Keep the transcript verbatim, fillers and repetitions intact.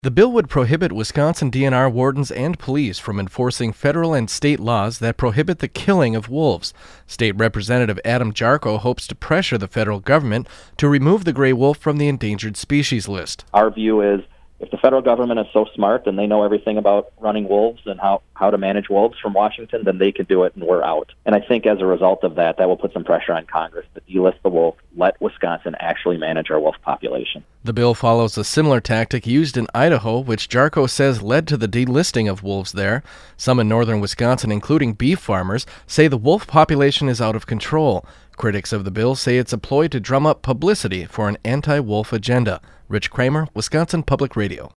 The bill would prohibit Wisconsin D N R wardens and police from enforcing federal and state laws that prohibit the killing of wolves. State Representative Adam Jarchow hopes to pressure the federal government to remove the gray wolf from the endangered species list. Our view is, if the federal government is so smart and they know everything about running wolves and how, how to manage wolves from Washington, then they can do it and we're out. And I think as a result of that, that will put some pressure on Congress to delist the wolf, let Wisconsin actually manage our wolf population. The bill follows a similar tactic used in Idaho, which Jarchow says led to the delisting of wolves there. Some in northern Wisconsin, including beef farmers, say the wolf population is out of control. Critics of the bill say it's a ploy to drum up publicity for an anti-wolf agenda. Rich Kramer, Wisconsin Public Radio.